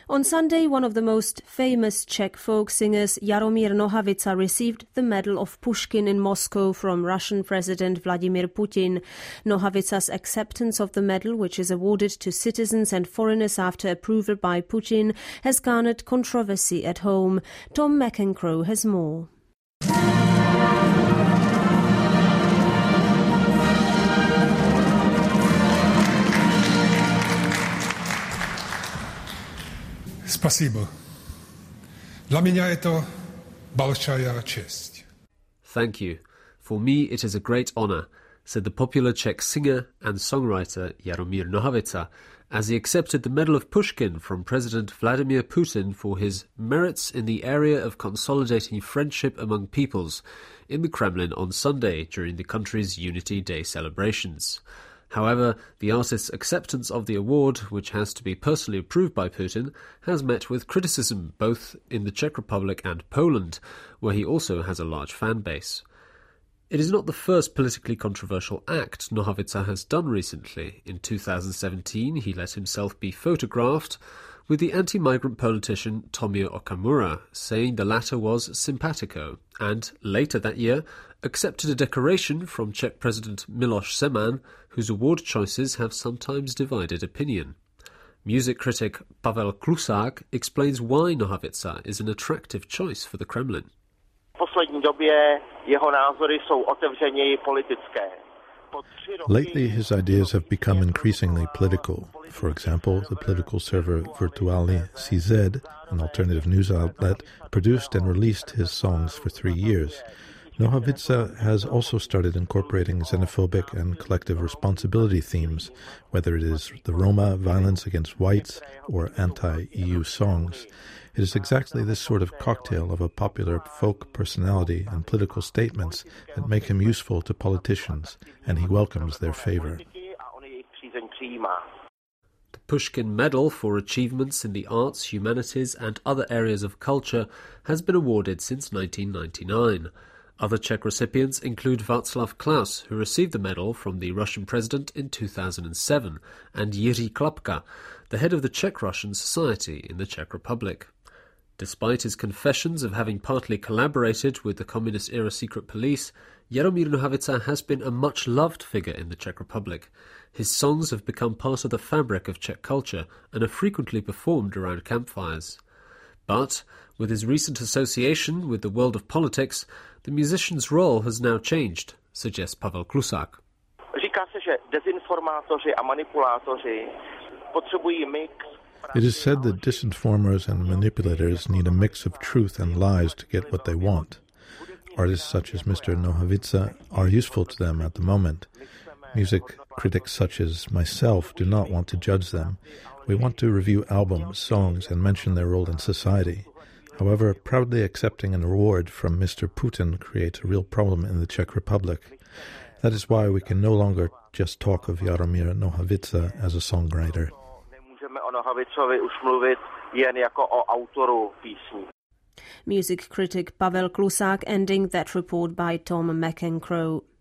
On Sunday, one of the most famous Czech folk singers, Jaromír Nohavica, received the Medal of Pushkin in Moscow from Russian President Vladimir Putin. Nohavica's acceptance of the medal, which is awarded to citizens and foreigners after approval by Putin, has garnered controversy at home. Tom McEncroe has more. Спасибо. Для меня это большая честь. Thank you. For me it is a great honor, said the popular Czech singer and songwriter Jaromír Nohavica as he accepted the Medal of Pushkin from President Vladimir Putin for his merits in the area of consolidating friendship among peoples in the Kremlin on Sunday during the country's Unity Day celebrations. However, the artist's acceptance of the award, which has to be personally approved by Putin, has met with criticism both in the Czech Republic and Poland, where he also has a large fan base. It is not the first politically controversial act Nohavica has done recently. In 2017, he let himself be photographed with the anti-migrant politician Tomio Okamura, saying the latter was simpatico, and later that year accepted a decoration from Czech President Miloš Zeman, whose award choices have sometimes divided opinion. Music critic Pavel Klusák explains why Nohavica is an attractive choice for the Kremlin. Lately, his ideas have become increasingly political. For example, the political server Virtualny CZ, an alternative news outlet, produced and released his songs for 3 years. Nohavica has also started incorporating xenophobic and collective responsibility themes, whether it is the Roma, violence against whites, or anti-EU songs. It is exactly this sort of cocktail of a popular folk personality and political statements that make him useful to politicians, and he welcomes their favor. The Pushkin Medal for achievements in the arts, humanities and other areas of culture has been awarded since 1999. Other Czech recipients include Václav Klaus, who received the medal from the Russian president in 2007, and Jiří Klapka, the head of the Czech-Russian Society in the Czech Republic. Despite his confessions of having partly collaborated with the communist-era secret police, Jaromír Nohavica has been a much-loved figure in the Czech Republic. His songs have become part of the fabric of Czech culture and are frequently performed around campfires. But, with his recent association with the world of politics, the musician's role has now changed, suggests Pavel Klusák. It is said that disinformers and manipulators need a mix of truth and lies to get what they want. Artists such as Mr. Nohavica are useful to them at the moment. Music critics such as myself do not want to judge them. We want to review albums, songs, and mention their role in society. However, proudly accepting an award from Mr. Putin creates a real problem in the Czech Republic. That is why we can no longer just talk of Jaromír Nohavica as a songwriter. Music critic Pavel Klusák ending that report by Tom McEncroe.